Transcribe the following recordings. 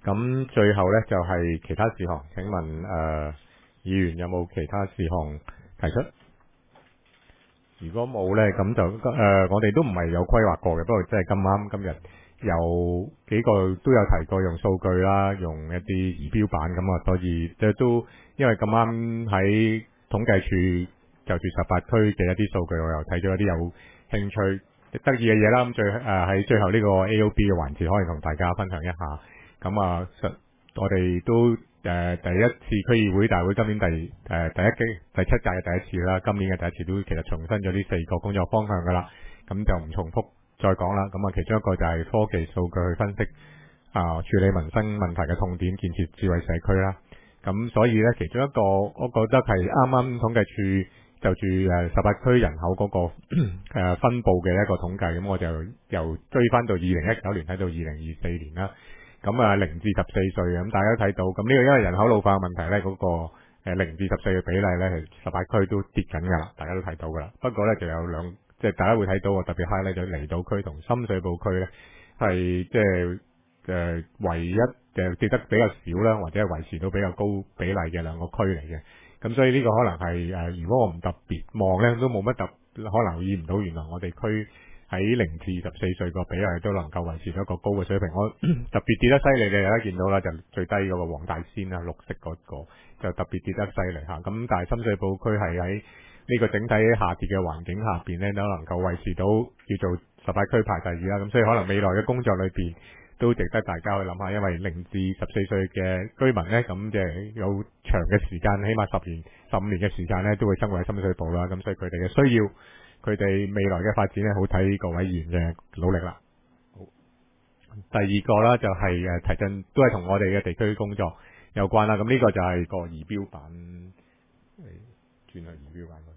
咁最後呢，就係其他事項，請問議員有冇其他事項提出？如果冇呢，咁就我哋都唔係有規劃過嘅，不過即係咁啱今日有幾個都有提過用數據啦，用一啲儀表板咁啊，所以即係都因為咁啱喺統計處就住18區嘅一啲數據，我又睇咗一啲有興趣得意嘅嘢啦。咁喺最後呢個 AOB 嘅環節，可以同大家分享一下。咁啊，我哋都第一次區議會大會，今年第7屆嘅第一次啦，今年嘅第一次都其實重申咗呢4個工作方向噶啦，咁就唔重複再講啦。咁啊，其中一個就係科技數據去分析處理民生問題嘅痛點，建設智慧社區啦。咁所以呢，其中一個我覺得係啱啱統計處就住18區人口嗰個分佈嘅一個統計，咁我就由追翻到2019年睇到2024年啦。咁0至14歲咁大家都睇到，咁呢個因為人口老化嘅問題呢，嗰個0至14嘅比例呢，係18區都跌緊㗎啦，大家都睇到㗎啦。不過呢，就有即係大家會睇到我特別 highlight 就離島區同深水埗區呢，係即係唯一跌得比較少啦，或者係維持到比較高比例嘅兩個區嚟嘅。咁所以呢個可能係如果我唔特別望呢，都冇乜可能留意唔到，原來我哋區喺0至14歲個比例都能夠維持到一個高嘅水平。我特別跌得犀利嘅，大家見到啦，就最低嗰個黃大仙啦，綠色嗰個就特別跌得犀利嚇。咁但係深水埗區係喺呢個整體下跌嘅環境下邊呢，都能夠維持到叫做18區排第2啦。咁所以可能未來嘅工作裏邊都值得大家去諗下，因為0至14歲嘅居民呢，咁即係有長嘅時間，起碼10年、15年嘅時間呢，都會生活喺深水埗啦。咁所以佢哋嘅需要，佢哋未來嘅發展呢，好睇各位議員嘅努力啦。好，第二個啦就係提振，都係同我哋嘅地區工作有關啦。咁呢個就係個儀表板，轉去儀表板嗰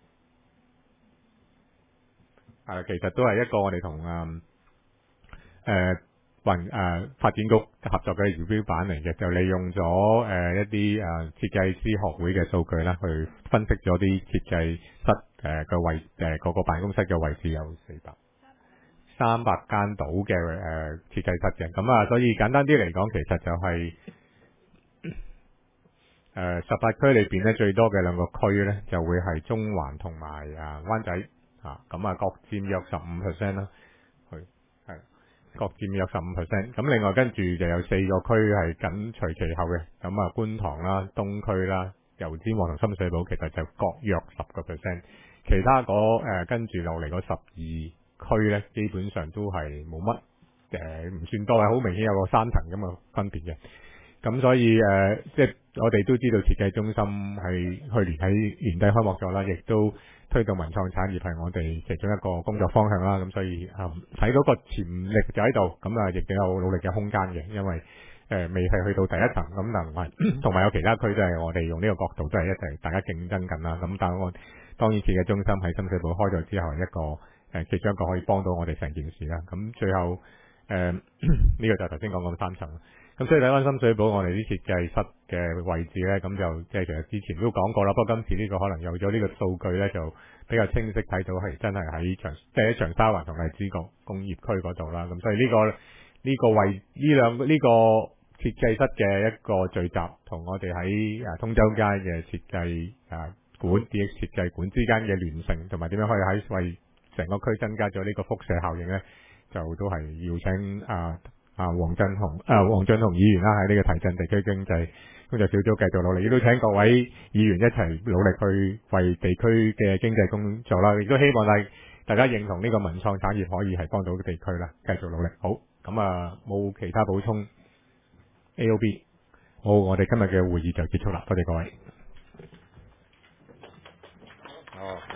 度。其實都係一個我哋同發展局合作嘅儀表板嚟嘅，就利用咗一啲設計師學會嘅數據啦，去分析咗啲設計室嘅位嗰個辦公室嘅位置有300間到嘅設計室嘅。咁所以簡單啲嚟講，其實就係18區裏邊咧最多嘅兩個區咧，就會係中環同埋灣仔咁各佔約15% 啦，係各佔約15%。咁另外跟住就有4個區係緊隨其後嘅，咁觀塘啦、東區啦、油尖旺同深水埗其實就各約10%。其他跟住落嚟嗰12區咧，基本上都係冇乜唔算多，係好明顯有個3層咁嘅分別嘅。咁所以即係我哋都知道設計中心係去年喺年底開幕咗啦，亦都推動文創產業係我哋其中一個工作方向啦。咁所以睇到個潛力就喺度，咁亦都有努力嘅空間嘅，因為未係去到第一層咁，同埋有其他區都係我哋用呢個角度都係一齊大家競爭緊啦。咁但係我當然設計中心喺深水埗開咗之後，一個其中一個可以幫到我哋成件事啦。咁最後呢個就係頭先講咁3層。咁所以睇翻深水埗我哋啲設計室嘅位置呢，咁就即係其實之前都講過啦。不過今次呢個可能有咗呢個數據呢，就比較清晰睇到係真係喺長沙灣同荔枝角工業區嗰度啦。咁所以呢個呢個設計室嘅一個聚集，同我哋喺通州街嘅設計館 DX 設計館之間嘅聯乘，同埋點樣可以喺為成個區增加咗呢個輻射效應呢，就都係要請黃俊雄議員啦，喺呢個提振地區經濟工作小組繼續努力，亦都請各位議員一齊努力去為地區嘅經濟工作啦。亦都希望大家認同呢個文創產業可以係幫到地區啦，繼續努力。好，咁冇其他補充。AOB 好，我哋今日嘅會議就結束啦，多謝各位。